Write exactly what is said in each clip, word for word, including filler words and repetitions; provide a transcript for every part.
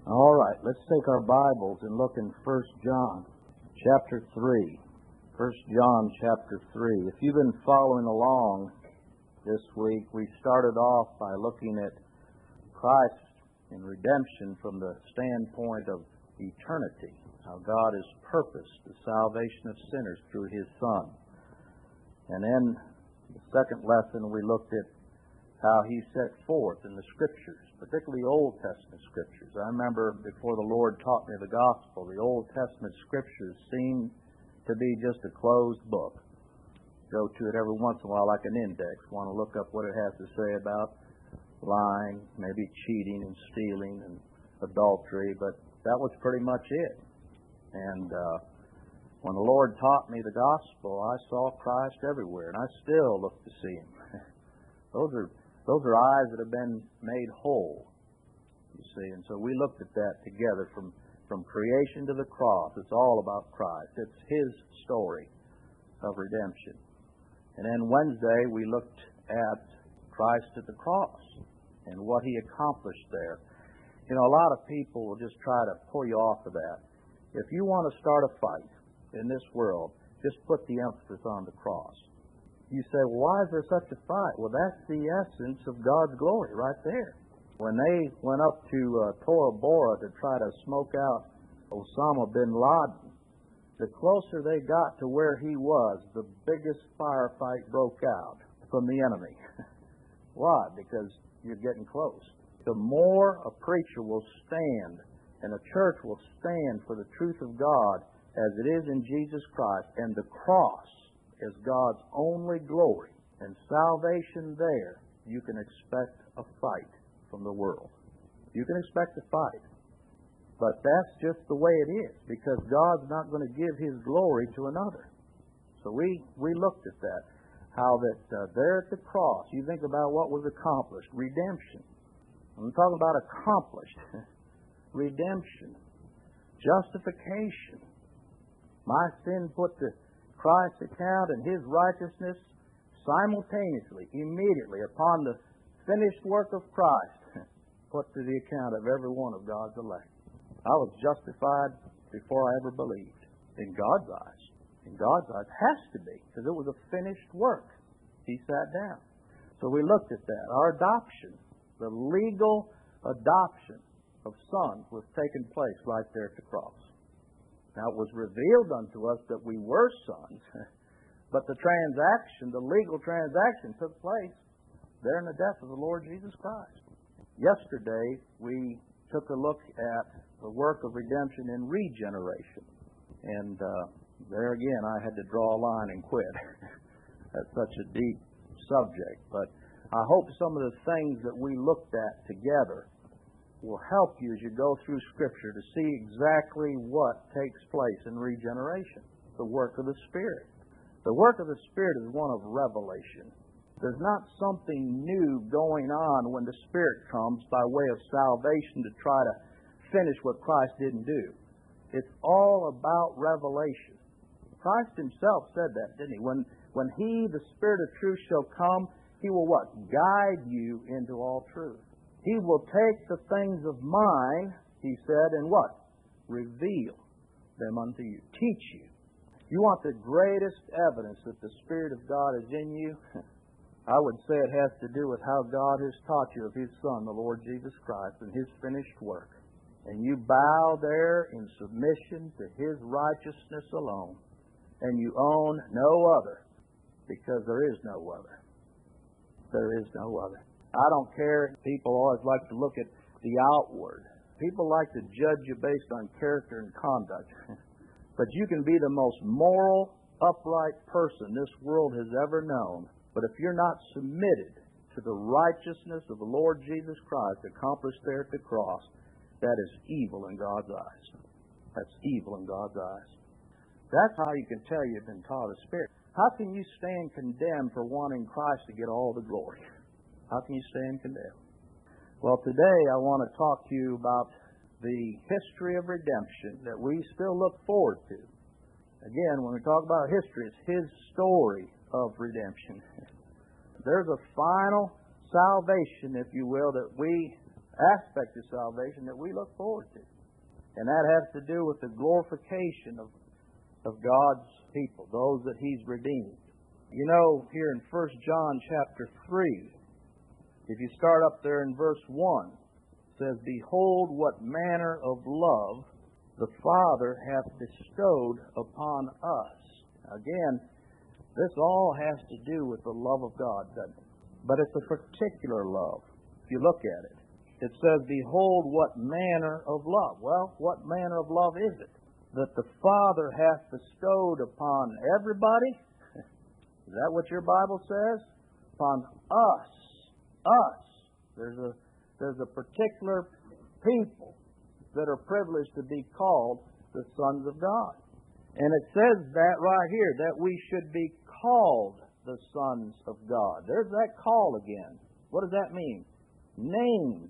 All right, let's take our Bibles and look in First John chapter three. First John chapter three. If you've been following along this week, we started off by looking at Christ and redemption from the standpoint of eternity, how God has purposed the salvation of sinners through His Son. And then the second lesson, we looked at how He set forth in the Scriptures, particularly Old Testament Scriptures. I remember before the Lord taught me the gospel, the Old Testament Scriptures seemed to be just a closed book. Go to it every once in a while like an index. Want to look up what it has to say about lying, maybe cheating and stealing and adultery, but that was pretty much it. And uh, when the Lord taught me the gospel, I saw Christ everywhere, and I still look to see Him. Those are Those are eyes that have been made whole, you see. And so we looked at that together from, from creation to the cross. It's all about Christ. It's His story of redemption. And then Wednesday we looked at Christ at the cross and what He accomplished there. You know, a lot of people will just try to pull you off of that. If you want to start a fight in this world, just put the emphasis on the cross. You say, well, why is there such a fight? Well, that's the essence of God's glory right there. When they went up to uh, Tora Bora to try to smoke out Osama bin Laden, the closer they got to where he was, the biggest firefight broke out from the enemy. Why? Because you're getting close. The more a preacher will stand and a church will stand for the truth of God as it is in Jesus Christ, and the cross is God's only glory and salvation there, you can expect a fight from the world. You can expect a fight. But that's just the way it is, because God's not going to give His glory to another. So we, we looked at that, how that uh, there at the cross, you think about what was accomplished, redemption. I'm talking about accomplished. Redemption. Justification. My sin put to Christ's account and His righteousness simultaneously, immediately, upon the finished work of Christ, put to the account of every one of God's elect. I was justified before I ever believed. In God's eyes. In God's eyes. It has to be, because it was a finished work. He sat down. So we looked at that. Our adoption, the legal adoption of sons, was taking place right there at the cross. Now, it was revealed unto us that we were sons, but the transaction, the legal transaction, took place there in the death of the Lord Jesus Christ. Yesterday, we took a look at the work of redemption and regeneration. And uh, there again, I had to draw a line and quit. That's such a deep subject. But I hope some of the things that we looked at together will help you as you go through Scripture to see exactly what takes place in regeneration, the work of the Spirit. The work of the Spirit is one of revelation. There's not something new going on when the Spirit comes by way of salvation to try to finish what Christ didn't do. It's all about revelation. Christ Himself said that, didn't He? When, when He, the Spirit of truth, shall come, He will what? Guide you into all truth. He will take the things of mine, He said, and what? Reveal them unto you. Teach you. You want the greatest evidence that the Spirit of God is in you? I would say it has to do with how God has taught you of His Son, the Lord Jesus Christ, and His finished work. And you bow there in submission to His righteousness alone. And you own no other, because there is no other. There is no other. I don't care. People always like to look at the outward. People like to judge you based on character and conduct. But you can be the most moral, upright person this world has ever known. But if you're not submitted to the righteousness of the Lord Jesus Christ accomplished there at the cross, that is evil in God's eyes. That's evil in God's eyes. That's how you can tell you've been taught of the Spirit. How can you stand condemned for wanting Christ to get all the glory? How can you stand condemned? Well, today I want to talk to you about the history of redemption that we still look forward to. Again, when we talk about history, it's His story of redemption. There's a final salvation, if you will, that we aspect of salvation that we look forward to. And that has to do with the glorification of, of God's people, those that He's redeemed. You know, here in First John chapter three, if you start up there in verse one, it says, "Behold, what manner of love the Father hath bestowed upon us." Again, this all has to do with the love of God, doesn't it? But it's a particular love. If you look at it, it says, "Behold, what manner of love." Well, what manner of love is it that the Father hath bestowed upon everybody? Is that what your Bible says? Upon us. Us. There's a, there's a particular people that are privileged to be called the sons of God. And it says that right here, that we should be called the sons of God. There's that call again. What does that mean? Named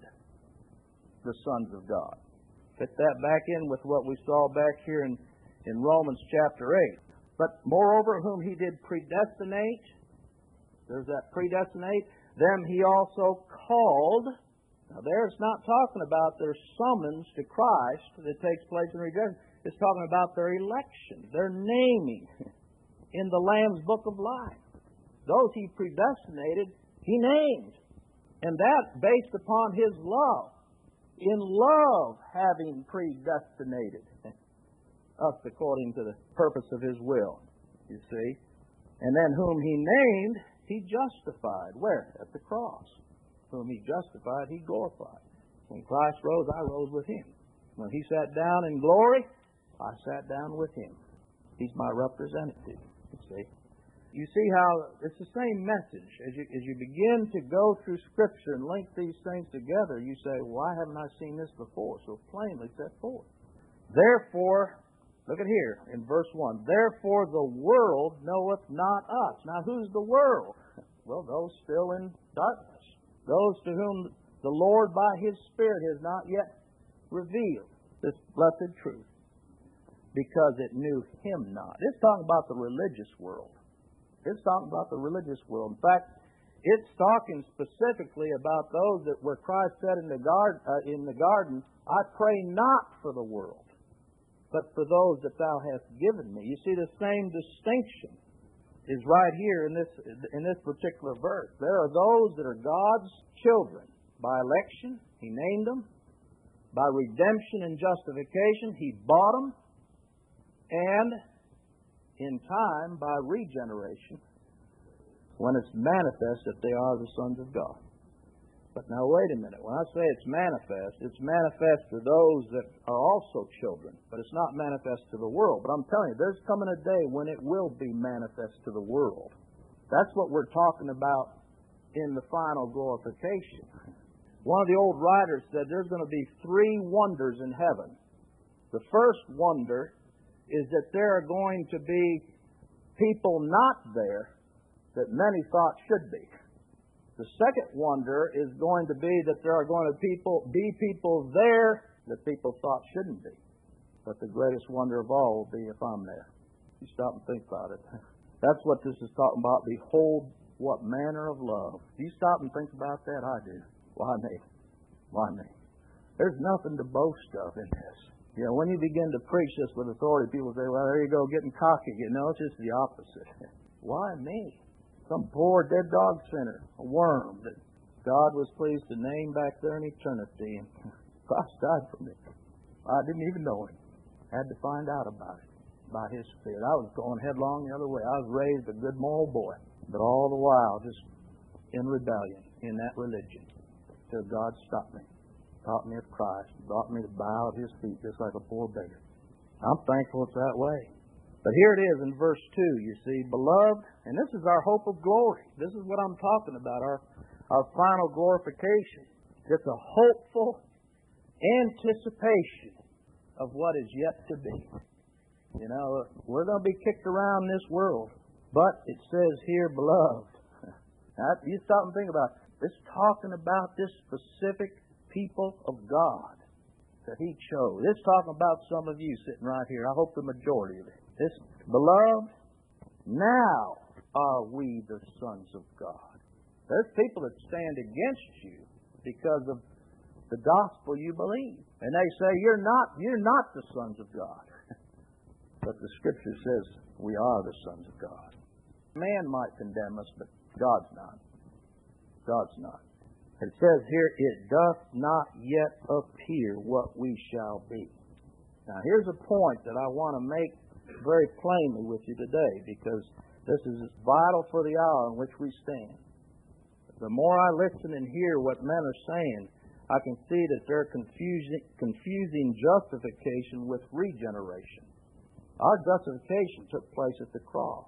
the sons of God. Fit that back in with what we saw back here in, in Romans chapter eight. But moreover, whom He did predestinate, there's that predestinate, them He also called. Now there it's not talking about their summons to Christ that takes place in redemption. It's talking about their election, their naming in the Lamb's book of life. Those He predestinated, He named. And that based upon His love. In love having predestinated us according to the purpose of His will, you see. And then whom He named, He justified. Where? At the cross. Whom He justified, He glorified. When Christ rose, I rose with Him. When He sat down in glory, I sat down with Him. He's my representative, you see. You see how it's the same message. As you, as you begin to go through Scripture and link these things together, you say, why haven't I seen this before? So plainly set forth. Therefore, look at here in verse one. Therefore the world knoweth not us. Now who's the world? Well, those still in darkness. Those to whom the Lord by His Spirit has not yet revealed this blessed truth. Because it knew Him not. It's talking about the religious world. It's talking about the religious world. In fact, it's talking specifically about those that where Christ said in the garden, uh, in the garden, "I pray not for the world, but for those that Thou hast given me." You see, the same distinction is right here in this in this particular verse. There are those that are God's children by election. He named them. By redemption and justification, He bought them. And in time, by regeneration, when it's manifest that they are the sons of God. But now wait a minute. When I say it's manifest, it's manifest to those that are also children. But it's not manifest to the world. But I'm telling you, there's coming a day when it will be manifest to the world. That's what we're talking about in the final glorification. One of the old writers said there's going to be three wonders in heaven. The first wonder is that there are going to be people not there that many thought should be. The second wonder is going to be that there are going to people, be people there that people thought shouldn't be. But the greatest wonder of all will be if I'm there. You stop and think about it. That's what this is talking about. Behold, what manner of love. Do you stop and think about that? I do. Why me? Why me? There's nothing to boast of in this. You know, when you begin to preach this with authority, people say, well, there you go, getting cocky. You know, it's just the opposite. Why me? Some poor dead dog sinner, a worm that God was pleased to name back there in eternity. And Christ died for me. I didn't even know Him. Had to find out about it, by His Spirit. I was going headlong the other way. I was raised a good moral boy, but all the while just in rebellion in that religion till God stopped me. Taught me of Christ, brought me to bow at His feet just like a poor beggar. I'm thankful it's that way. But here it is in verse two, you see, beloved, and this is our hope of glory. This is what I'm talking about, our, our final glorification. It's a hopeful anticipation of what is yet to be. You know, we're going to be kicked around this world, but it says here, beloved. Now, you stop and think about it. It's talking about this specific people of God that He chose. It's talking about some of you sitting right here. I hope the majority of it. This, beloved, now are we the sons of God. There's people that stand against you because of the gospel you believe. And they say, you're not, you're not the sons of God. But the Scripture says we are the sons of God. Man might condemn us, but God's not. God's not. It says here, it doth not yet appear what we shall be. Now here's a point that I want to make very plainly with you today, because this is vital for the hour in which we stand. The more I listen and hear what men are saying, I can see that they're confusing, confusing justification with regeneration. Our justification took place at the cross.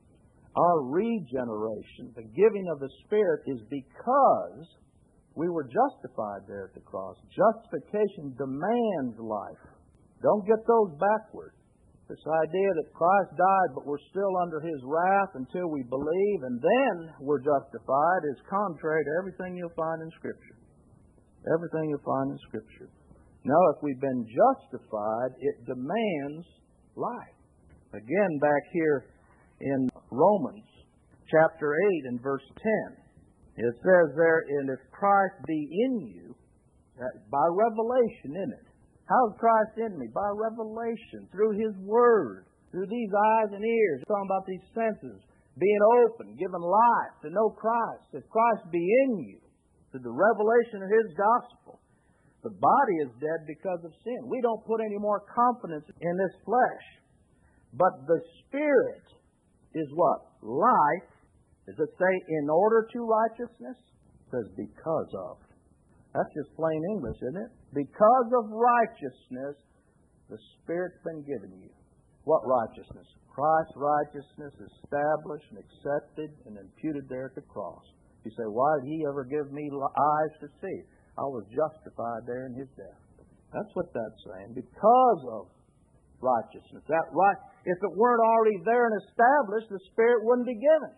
Our regeneration, the giving of the Spirit, is because we were justified there at the cross. Justification demands life. Don't get those backward. This idea that Christ died, but we're still under His wrath until we believe, and then we're justified, is contrary to everything you'll find in Scripture. Everything you'll find in Scripture. No, if we've been justified, it demands life. Again, back here in Romans chapter eight and verse ten, it says there, and if Christ be in you, that by revelation in it. How's Christ in me? By revelation, through His Word, through these eyes and ears. We're talking about these senses being open, given life to know Christ. If Christ be in you, through the revelation of His gospel, the body is dead because of sin. We don't put any more confidence in this flesh. But the Spirit is what? Life. Does it say in order to righteousness? It says because of. That's just plain English, isn't it? Because of righteousness, the Spirit's been given you. What righteousness? Christ's righteousness established and accepted and imputed there at the cross. You say, why did He ever give me eyes to see? I was justified there in His death. That's what that's saying. Because of righteousness. That right. If it weren't already there and established, the Spirit wouldn't be given.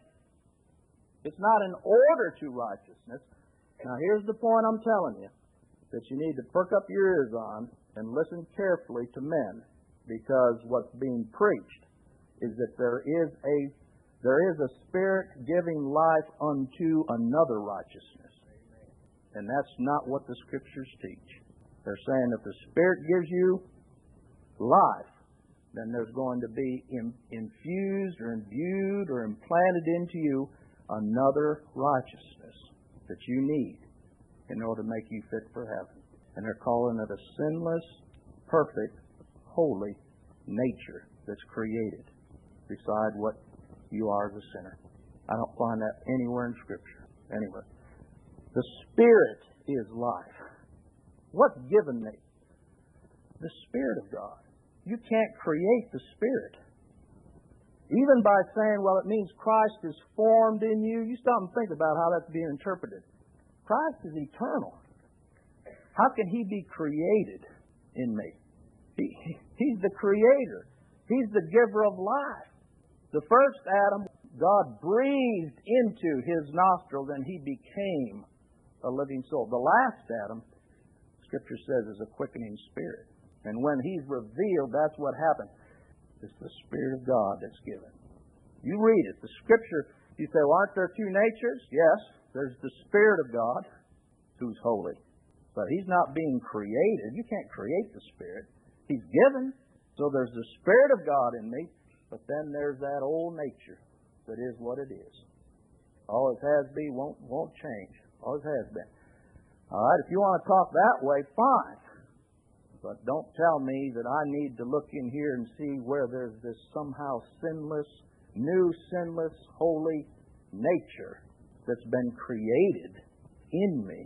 It's not in order to righteousness. Now here's the point I'm telling you, that you need to perk up your ears on and listen carefully to men, because what's being preached is that there is a there is a Spirit giving life unto another righteousness. And that's not what the Scriptures teach. They're saying if the Spirit gives you life, then there's going to be in, infused or imbued or implanted into you another righteousness that you need in order to make you fit for heaven. And they're calling it a sinless, perfect, holy nature that's created beside what you are as a sinner. I don't find that anywhere in Scripture. Anywhere. The Spirit is life. What's given me? The Spirit of God. You can't create the Spirit. Even by saying, well, it means Christ is formed in you, you stop and think about how that's being interpreted. Christ is eternal. How can He be created in me? He, he's the Creator. He's the giver of life. The first Adam, God breathed into his nostrils and he became a living soul. The last Adam, Scripture says, is a quickening spirit. And when He's revealed, that's what happened. It's the Spirit of God that's given. You read it. The Scripture, you say, well, aren't there two natures? Yes. There's the Spirit of God, who's holy. But He's not being created. You can't create the Spirit. He's given. So there's the Spirit of God in me, but then there's that old nature that is what it is. Always has been, won't, won't change. Always has been. All right, if you want to talk that way, fine. But don't tell me that I need to look in here and see where there's this somehow sinless, new sinless, holy nature that's been created in me,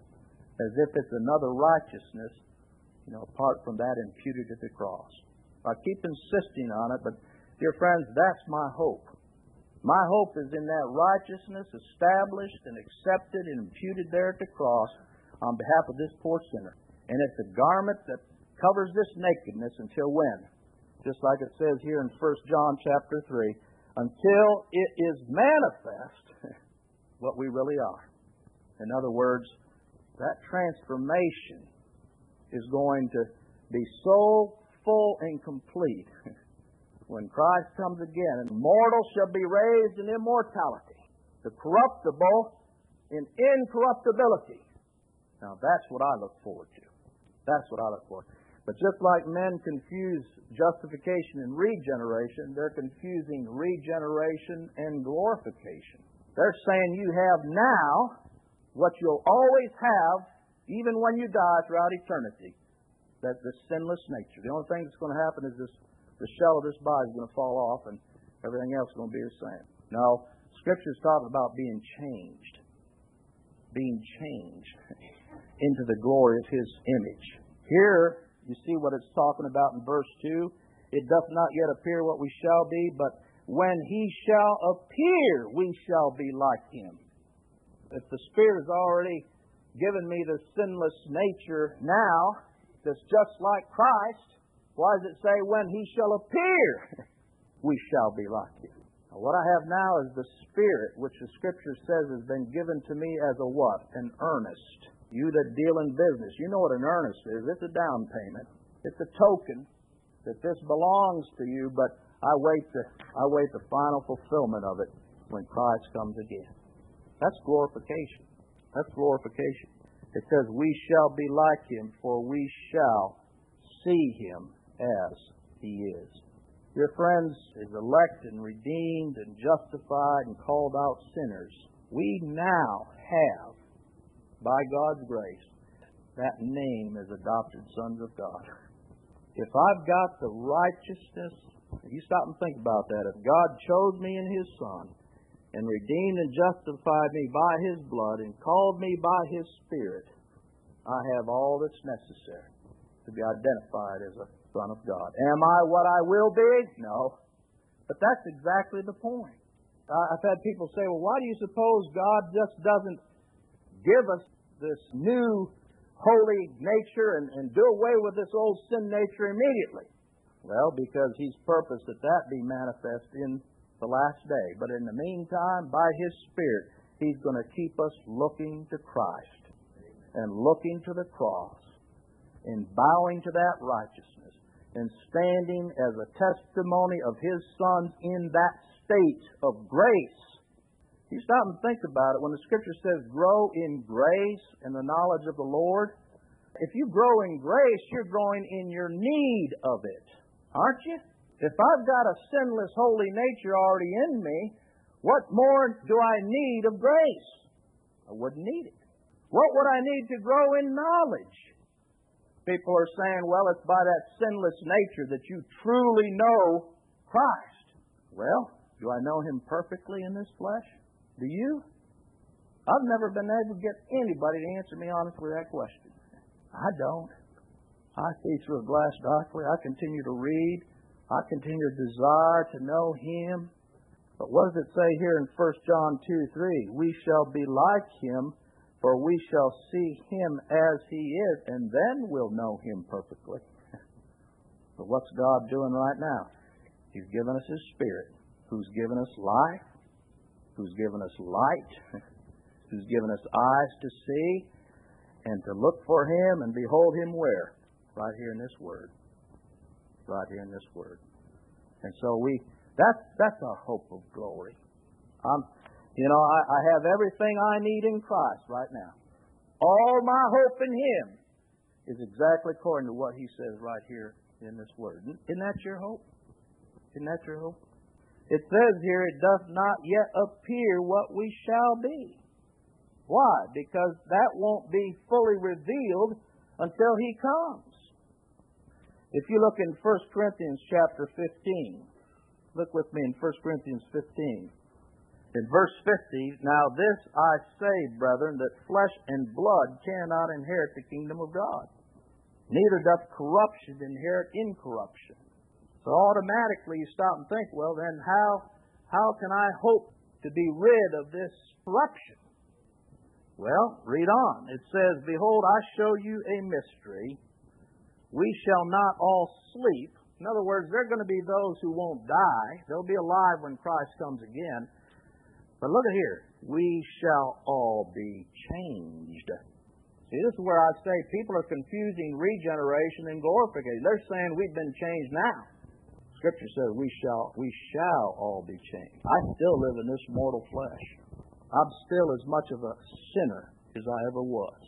as if it's another righteousness, you know, apart from that imputed at the cross. I keep insisting on it, but dear friends, that's my hope. My hope is in that righteousness established and accepted and imputed there at the cross on behalf of this poor sinner. And it's a garment that covers this nakedness until when? Just like it says here in First John chapter three, until it is manifest what we really are. In other words, that transformation is going to be so full and complete when Christ comes again, and mortal shall be raised in immortality, the corruptible in incorruptibility. Now that's what I look forward to. That's what I look for. But just like men confuse justification and regeneration, they're confusing regeneration and glorification. They're saying you have now what you'll always have, even when you die throughout eternity. That the sinless nature. The only thing that's going to happen is this: the shell of this body is going to fall off, and everything else is going to be the same. No, Scripture's talking about being changed, being changed into the glory of His image. Here, you see what it's talking about in verse two. It doth not yet appear what we shall be, but when He shall appear, we shall be like Him. If the Spirit has already given me the sinless nature now, that's just like Christ, why does it say when He shall appear, we shall be like Him? Now, what I have now is the Spirit, which the Scripture says has been given to me as a what? An earnest. You that deal in business, you know what an earnest is. It's a down payment. It's a token that this belongs to you, but I wait the I wait the final fulfillment of it when Christ comes again. That's glorification. That's glorification. It says, we shall be like Him, for we shall see Him as He is. Dear friends, as elect and redeemed and justified and called out sinners, we now have, by God's grace, that name as adopted sons of God. If I've got the righteousness, you stop and think about that. If God chose me in His Son and redeemed and justified me by His blood and called me by His Spirit, I have all that's necessary to be identified as a son of God. Am I what I will be? No. But that's exactly the point. I've had people say, well, why do you suppose God just doesn't give us this new holy nature and, and do away with this old sin nature immediately? Well, because He's purposed that that be manifest in the last day. But in the meantime, by His Spirit, He's going to keep us looking to Christ and looking to the cross and bowing to that righteousness and standing as a testimony of His sons in that state of grace. You stop and think about it. When the Scripture says grow in grace and the knowledge of the Lord, if you grow in grace, you're growing in your need of it, aren't you? If I've got a sinless, holy nature already in me, what more do I need of grace? I wouldn't need it. What would I need to grow in knowledge? People are saying, well, it's by that sinless nature that you truly know Christ. Well, do I know Him perfectly in this flesh? Do you? I've never been able to get anybody to answer me honestly that question. I don't. I see through a glass darkly. I continue to read. I continue to desire to know Him. But what does it say here in First John two three? We shall be like Him, for we shall see Him as He is, and then we'll know Him perfectly. But what's God doing right now? He's given us His Spirit, who's given us life, who's given us light, who's given us eyes to see, and to look for Him and behold Him where? Right here in this Word. Right here in this Word. And so we, that's, that's our hope of glory. I'm, you know, I, I have everything I need in Christ right now. All my hope in Him is exactly according to what He says right here in this Word. Isn't that your hope? Isn't that your hope? It says here, it doth not yet appear what we shall be. Why? Because that won't be fully revealed until He comes. If you look in First Corinthians chapter fifteen, look with me in First Corinthians fifteen. In verse fifty, now this I say, brethren, that flesh and blood cannot inherit the kingdom of God. Neither doth corruption inherit incorruption. So automatically you stop and think, well then how, how can I hope to be rid of this corruption? Well, read on. It says, behold, I show you a mystery. We shall not all sleep. In other words, there are going to be those who won't die. They'll be alive when Christ comes again. But look at here. We shall all be changed. See, this is where I say people are confusing regeneration and glorification. They're saying we've been changed now. Scripture says we shall we shall all be changed. I still live in this mortal flesh. I'm still as much of a sinner as I ever was.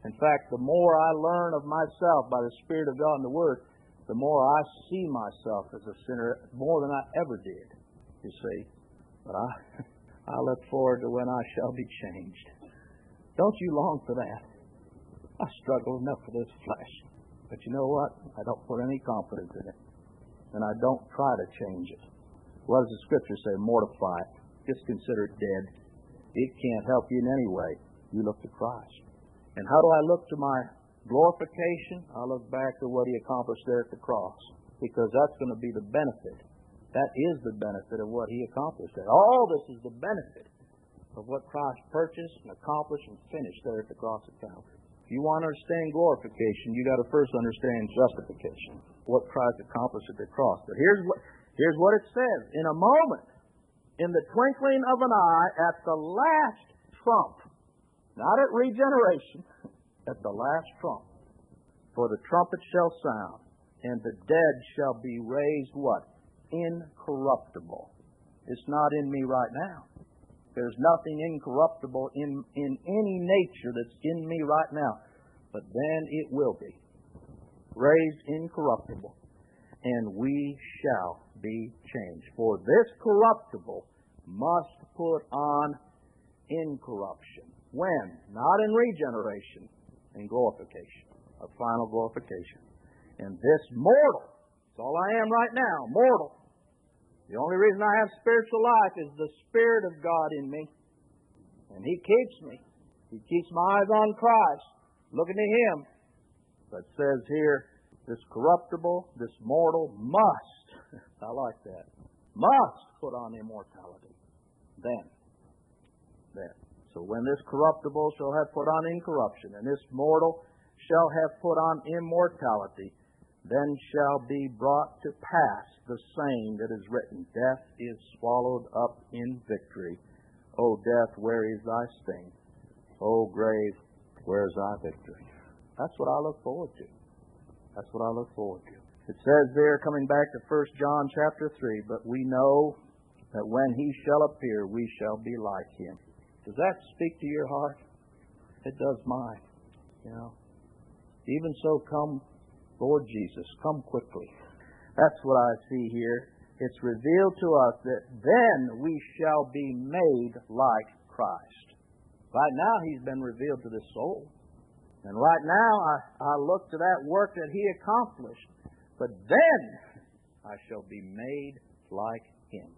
In fact, the more I learn of myself by the Spirit of God and the Word, the more I see myself as a sinner, more than I ever did, you see. But I, I look forward to when I shall be changed. Don't you long for that? I struggle enough for this flesh. But you know what? I don't put any confidence in it. And I don't try to change it. What does the Scripture say? Mortify it. Just consider it dead. It can't help you in any way. You look to Christ. And how do I look to my glorification? I look back to what He accomplished there at the cross. Because that's going to be the benefit. That is the benefit of what He accomplished there. All this is the benefit of what Christ purchased and accomplished and finished there at the cross of Calvary. If you want to understand glorification, you got to first understand justification, what Christ accomplished at the cross. But here's what here's what it says: in a moment, in the twinkling of an eye, at the last trump, not at regeneration, at the last trump, for the trumpet shall sound, and the dead shall be raised what? Incorruptible. It's not in me right now. There's nothing incorruptible in, in any nature that's in me right now. But then it will be raised incorruptible, and we shall be changed. For this corruptible must put on incorruption. When? Not in regeneration, in glorification, a final glorification. And this mortal, that's all I am right now, mortal. The only reason I have spiritual life is the Spirit of God in me. And He keeps me. He keeps my eyes on Christ, looking to Him. But it says here, this corruptible, this mortal must, I like that, must put on immortality. Then, then. So when this corruptible shall have put on incorruption, and this mortal shall have put on immortality, then shall be brought to pass the saying that is written, death is swallowed up in victory. O death, where is thy sting? O grave, where is thy victory? That's what I look forward to. That's what I look forward to. It says there, coming back to First John chapter three, but we know that when He shall appear, we shall be like Him. Does that speak to your heart? It does mine. You know. Even so, come, Lord Jesus, come quickly. That's what I see here. It's revealed to us that then we shall be made like Christ. Right now, He's been revealed to the soul. And right now, I, I look to that work that He accomplished. But then, I shall be made like Him.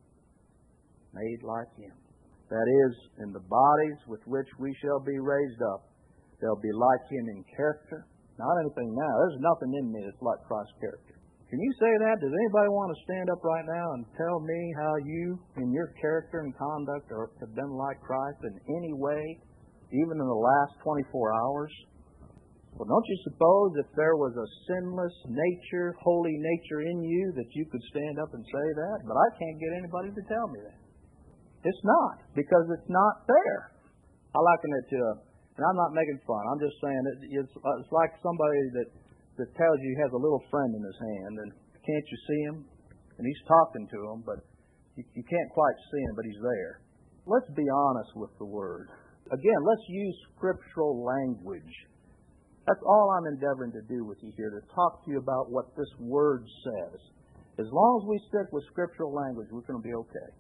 Made like Him. That is, in the bodies with which we shall be raised up, they'll be like Him in character. Not anything now. There's nothing in me that's like Christ's character. Can you say that? Does anybody want to stand up right now and tell me how you, in your character and conduct, are, have been like Christ in any way, even in the last twenty-four hours? Well, don't you suppose if there was a sinless nature, holy nature in you, that you could stand up and say that? But I can't get anybody to tell me that. It's not, because it's not there. I liken it to a And I'm not making fun. I'm just saying it, it's, uh, it's like somebody that, that tells you he has a little friend in his hand, and can't you see him? And he's talking to him, but you, you can't quite see him, but he's there. Let's be honest with the Word. Again, let's use scriptural language. That's all I'm endeavoring to do with you here, to talk to you about what this Word says. As long as we stick with scriptural language, we're going to be okay.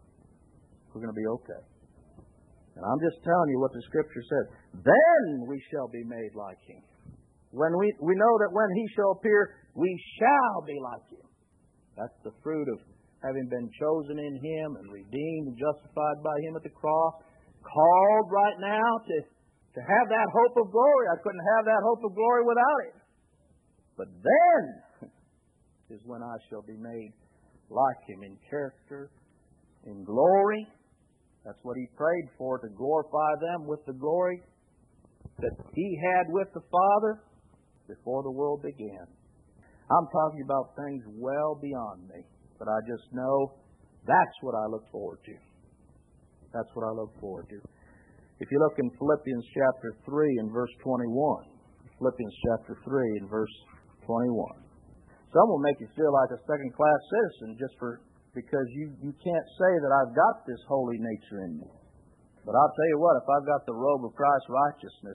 We're going to be okay. And I'm just telling you what the Scripture says. Then we shall be made like Him. When we, we know that when He shall appear, we shall be like Him. That's the fruit of having been chosen in Him and redeemed and justified by Him at the cross. Called right now to, to have that hope of glory. I couldn't have that hope of glory without it. But then is when I shall be made like Him in character, in glory. That's what He prayed for, to glorify them with the glory that He had with the Father before the world began. I'm talking about things well beyond me, but I just know that's what I look forward to. That's what I look forward to. If you look in Philippians chapter three and verse twenty-one, Philippians chapter three and verse twenty-one. Some will make you feel like a second-class citizen just for because you, you can't say that I've got this holy nature in me. But I'll tell you what, if I've got the robe of Christ's righteousness,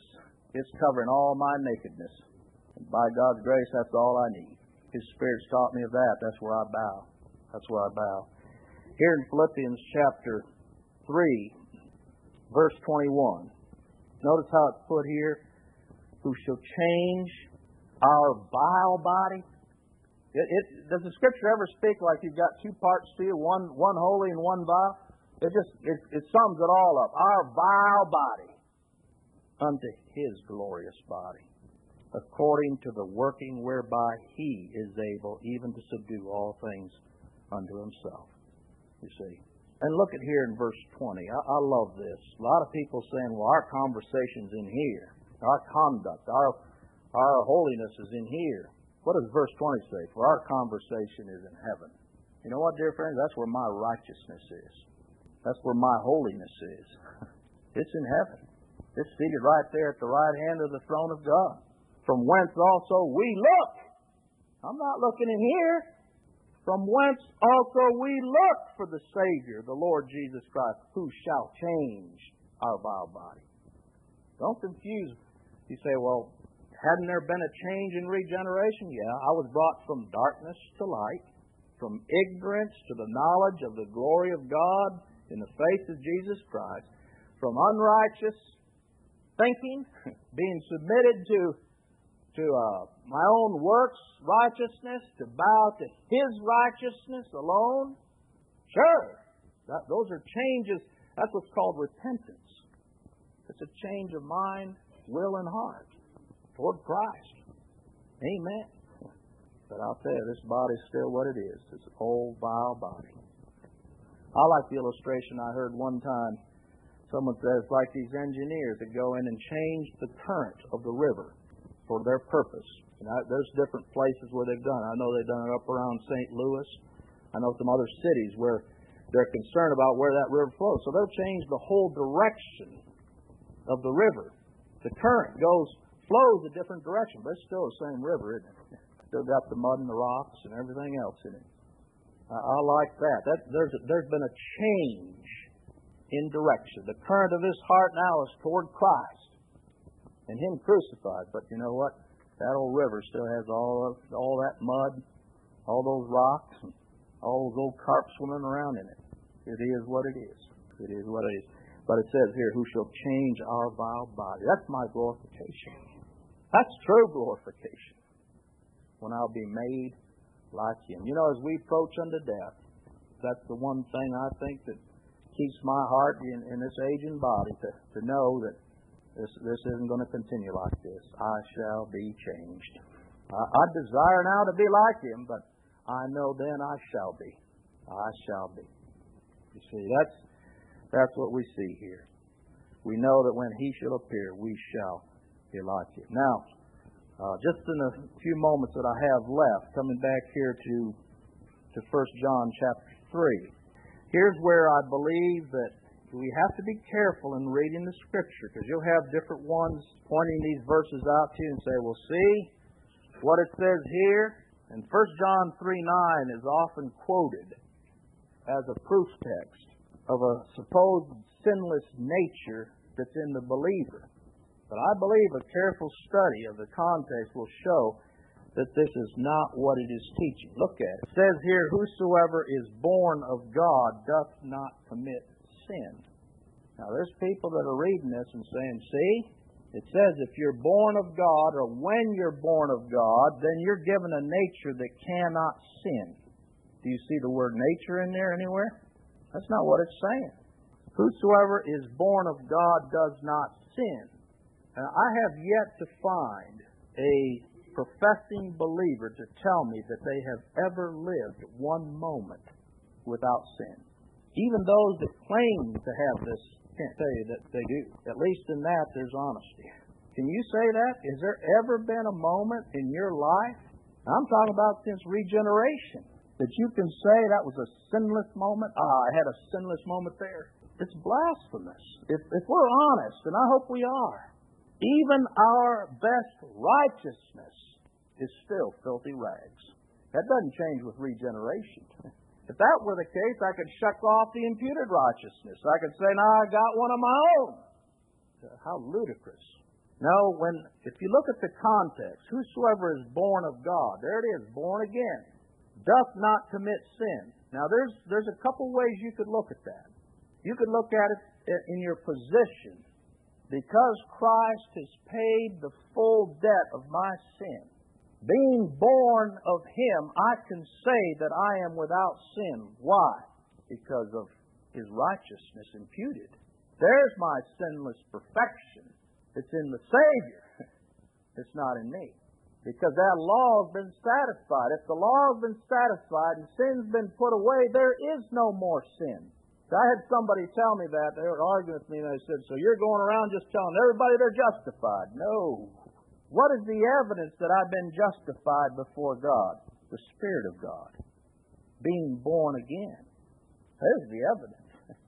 It's covering all my nakedness. And by God's grace, that's all I need. His Spirit's taught me of that. That's where I bow. That's where I bow. Here in Philippians chapter three, verse twenty-one. Notice how it's put here. Who shall change our vile body? It, it, does the Scripture ever speak like you've got two parts to you, one one holy and one vile? It just it, it sums it all up. Our vile body unto His glorious body, according to the working whereby He is able even to subdue all things unto Himself. You see. And look at here in verse twenty. I, I love this. A lot of people saying, well, our conversation's in here. Our conduct, our, our holiness is in here. What does verse twenty say? For our conversation is in heaven. You know what, dear friends? That's where my righteousness is. That's where my holiness is. It's in heaven. It's seated right there at the right hand of the throne of God, from whence also we look. I'm not looking in here. From whence also we look for the Savior, the Lord Jesus Christ, who shall change our vile body. Don't confuse. You say, well, hadn't there been a change in regeneration? Yeah, I was brought from darkness to light, from ignorance to the knowledge of the glory of God in the face of Jesus Christ, from unrighteous thinking, being submitted to to uh, my own works, righteousness, to bow to His righteousness alone. Sure, that, those are changes. That's what's called repentance. It's a change of mind, will, and heart toward Christ. Amen. But I'll tell you, this body's still what it is. It's an old, vile body. I like the illustration I heard one time. Someone says, like these engineers that go in and change the current of the river for their purpose. And I, there's different places where they've done it. I know they've done it up around Saint Louis. I know some other cities where they're concerned about where that river flows. So they'll change the whole direction of the river. The current goes, flows a different direction, but it's still the same river, isn't it? Still got the mud and the rocks and everything else in it. I, I like that. that there's, a, there's been a change in direction. The current of his heart now is toward Christ and Him crucified. But you know what? That old river still has all of, all that mud, all those rocks, and all those old carp swimming around in it. It is what it is. It is what it is. But it says here, who shall change our vile body. That's my glorification. That's true glorification. When I'll be made like Him. You know, as we approach unto death, that's the one thing I think that keeps my heart in, in this aging body, to, to know that this, this isn't going to continue like this. I shall be changed. I, I desire now to be like Him, but I know then I shall be. I shall be. You see, that's that's what we see here. We know that when He shall appear, we shall be like Him. Now, uh, just in a few moments that I have left, coming back here to to First John chapter three, here's where I believe that we have to be careful in reading the Scripture, because you'll have different ones pointing these verses out to you and say, well, see what it says here. And First John three nine is often quoted as a proof text of a supposed sinless nature that's in the believer. But I believe a careful study of the context will show that this is not what it is teaching. Look at it. It says here, whosoever is born of God doth not commit sin. Now there's people that are reading this and saying, see, it says if you're born of God, or when you're born of God, then you're given a nature that cannot sin. Do you see the word nature in there anywhere? That's not what it's saying. Whosoever is born of God does not sin. Now, I have yet to find a professing believer to tell me that they have ever lived one moment without sin. Even those that claim to have this can't tell you that they do. At least in that, there's honesty. Can you say that? Has there ever been a moment in your life, I'm talking about since regeneration, that you can say that was a sinless moment? Ah, I had a sinless moment there. It's blasphemous. If, if we're honest, and I hope we are, even our best righteousness is still filthy rags. That doesn't change with regeneration. If that were the case, I could shuck off the imputed righteousness. I could say, now I got one of my own. How ludicrous. No, when if you look at the context, whosoever is born of God, there it is, born again, doth not commit sin. Now there's there's a couple ways you could look at that. You could look at it in your position. Because Christ has paid the full debt of my sin, being born of Him, I can say that I am without sin. Why? Because of His righteousness imputed. There's my sinless perfection. It's in the Savior. It's not in me. Because that law has been satisfied. If the law has been satisfied and sin's been put away, there is no more sin. I had somebody tell me that. They were arguing with me, and they said, so you're going around just telling everybody they're justified. No. What is the evidence that I've been justified before God? The Spirit of God. Being born again. There's the evidence.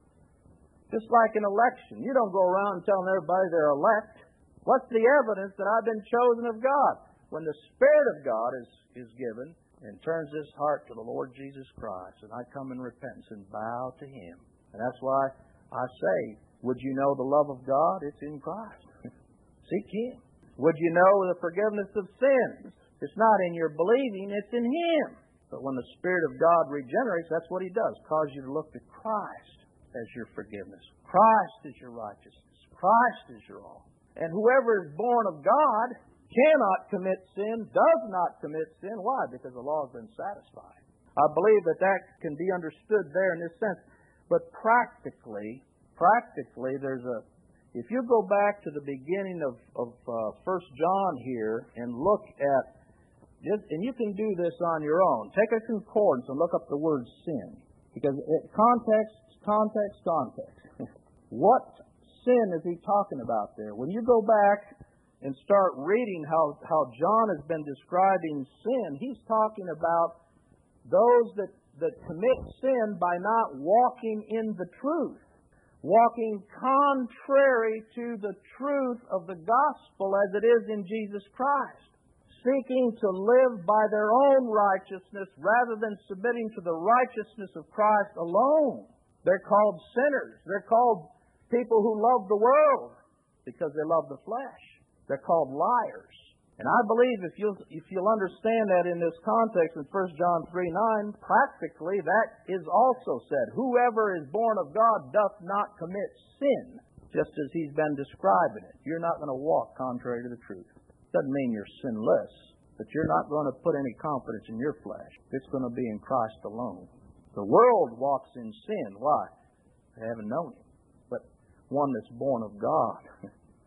Just like an election. You don't go around telling everybody they're elect. What's the evidence that I've been chosen of God? When the Spirit of God is, is given and turns his heart to the Lord Jesus Christ, and I come in repentance and bow to Him. And that's why I say, would you know the love of God? It's in Christ. Seek Him. Would you know the forgiveness of sins? It's not in your believing, it's in Him. But when the Spirit of God regenerates, that's what He does. Cause you to look to Christ as your forgiveness. Christ is your righteousness. Christ is your all. And whoever is born of God cannot commit sin, does not commit sin. Why? Because the law has been satisfied. I believe that that can be understood there in this sense. But practically, practically, there's a, if you go back to the beginning of, of uh, First John here and look at, just, and you can do this on your own. Take a concordance and look up the word sin. Because it, context, context, context. What sin is he talking about there? When you go back and start reading how, how John has been describing sin, he's talking about those that that commit sin by not walking in the truth, walking contrary to the truth of the gospel as it is in Jesus Christ, seeking to live by their own righteousness rather than submitting to the righteousness of Christ alone. They're called sinners. They're called people who love the world because they love the flesh. They're called liars. And I believe if you'll, if you'll understand that in this context in First John three nine, practically that is also said, whoever is born of God doth not commit sin, just as he's been describing it. You're not going to walk contrary to the truth. Doesn't mean you're sinless, but you're not going to put any confidence in your flesh. It's going to be in Christ alone. The world walks in sin. Why? They haven't known Him. But one that's born of God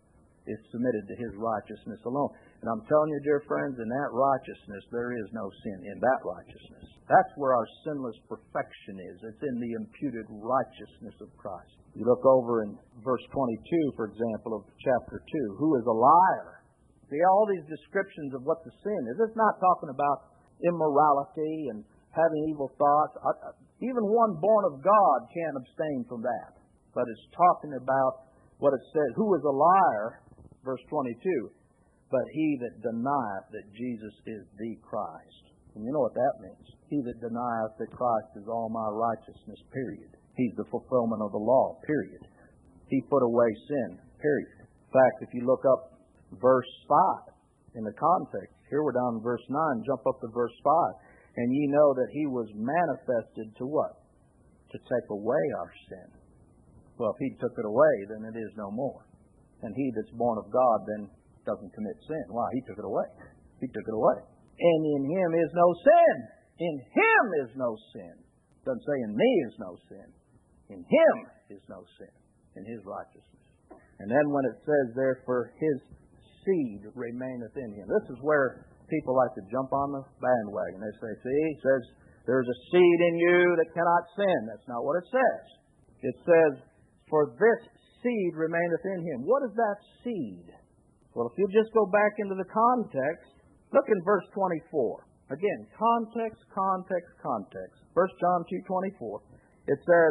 is submitted to His righteousness alone. And I'm telling you, dear friends, in that righteousness, there is no sin in that righteousness. That's where our sinless perfection is. It's in the imputed righteousness of Christ. You look over in verse twenty-two, for example, of chapter two. Who is a liar? See, all these descriptions of what the sin is. It's not talking about immorality and having evil thoughts. Even one born of God can't abstain from that. But it's talking about what it says. Who is a liar? Verse twenty-two. But he that denieth that Jesus is the Christ. And you know what that means. He that denieth that Christ is all my righteousness, period. He's the fulfillment of the law, period. He put away sin, period. In fact, if you look up verse five in the context, here we're down in verse nine, jump up to verse five. And ye know that He was manifested to what? To take away our sin. Well, if He took it away, then it is no more. And he that's born of God then doesn't commit sin. Why? He took it away. He took it away. And in Him is no sin. In Him is no sin. Doesn't say in me is no sin. In Him is no sin. In His righteousness. And then when it says there, for His seed remaineth in Him. This is where people like to jump on the bandwagon. They say, see, it says there's a seed in you that cannot sin. That's not what it says. It says, for this seed remaineth in Him. What is that seed? Well, if you just go back into the context, look in verse twenty-four. Again, context, context, context. First John two twenty-four. It says,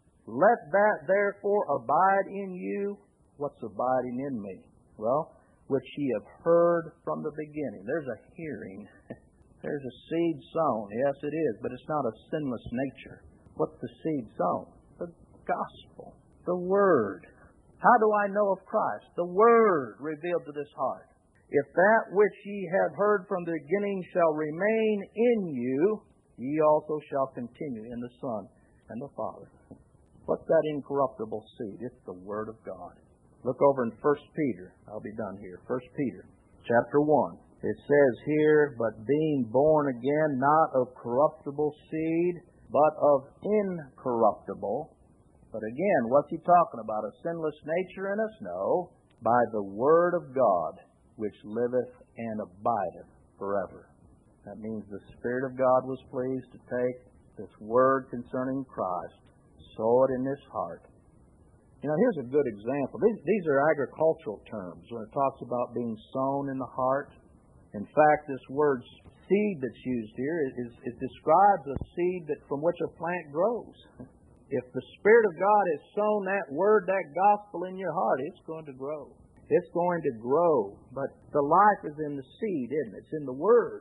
let that therefore abide in you. What's abiding in me? Well, which ye have heard from the beginning. There's a hearing. There's a seed sown. Yes, it is, but it's not a sinless nature. What's the seed sown? The gospel. The Word. How do I know of Christ? The Word revealed to this heart. If that which ye have heard from the beginning shall remain in you, ye also shall continue in the Son and the Father. What's that incorruptible seed? It's the Word of God. Look over in First Peter. I'll be done here. First Peter, chapter one. It says here, but being born again, not of corruptible seed, but of incorruptible. But again, what's he talking about? A sinless nature in us? No. By the Word of God, which liveth and abideth forever. That means the Spirit of God was pleased to take this Word concerning Christ, sow it in this heart. You know, here's a good example. These, these are agricultural terms when it talks about being sown in the heart. In fact, this word seed that's used here is it describes a seed that from which a plant grows. If the Spirit of God has sown that word, that gospel in your heart, it's going to grow. It's going to grow. But the life is in the seed, isn't it? It's in the Word.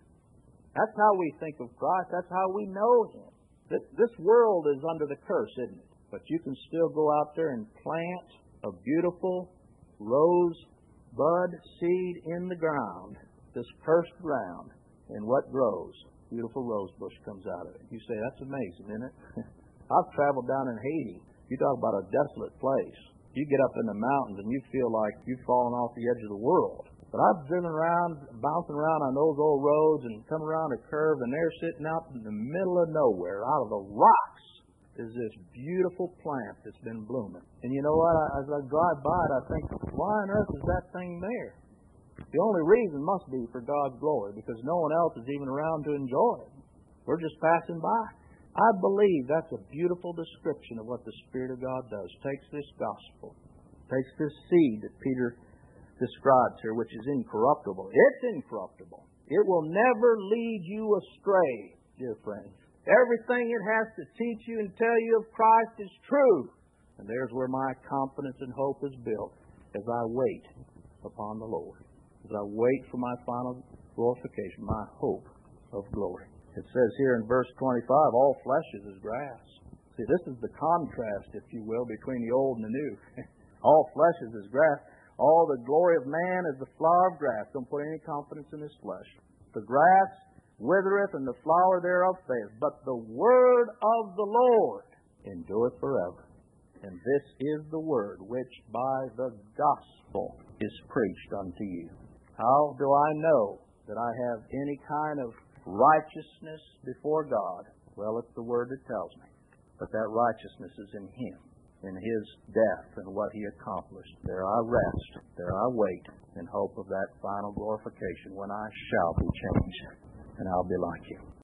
That's how we think of Christ. That's how we know Him. This world is under the curse, isn't it? But you can still go out there and plant a beautiful rose bud seed in the ground, this cursed ground, and what grows? Beautiful rose bush comes out of it. You say, that's amazing, isn't it? I've traveled down in Haiti. You talk about a desolate place. You get up in the mountains and you feel like you've fallen off the edge of the world. But I've driven around, bouncing around on those old roads and come around a curve, and they're sitting out in the middle of nowhere, out of the rocks, is this beautiful plant that's been blooming. And you know what? As I drive by it, I think, why on earth is that thing there? The only reason must be for God's glory, because no one else is even around to enjoy it. We're just passing by. I believe that's a beautiful description of what the Spirit of God does. Takes this gospel, takes this seed that Peter describes here, which is incorruptible. It's incorruptible. It will never lead you astray, dear friends. Everything it has to teach you and tell you of Christ is true. And there's where my confidence and hope is built as I wait upon the Lord. As I wait for my final glorification, my hope of glory. It says here in verse twenty-five, all flesh is as grass. See, this is the contrast, if you will, between the old and the new. All flesh is as grass. All the glory of man is the flower of grass. Don't put any confidence in his flesh. The grass withereth, and the flower thereof fadeth. But the word of the Lord endureth forever. And this is the word which by the gospel is preached unto you. How do I know that I have any kind of righteousness before God? Well, it's the Word that tells me. But that righteousness is in Him, in His death and what He accomplished. There I rest, there I wait, in hope of that final glorification when I shall be changed, and I'll be like Him.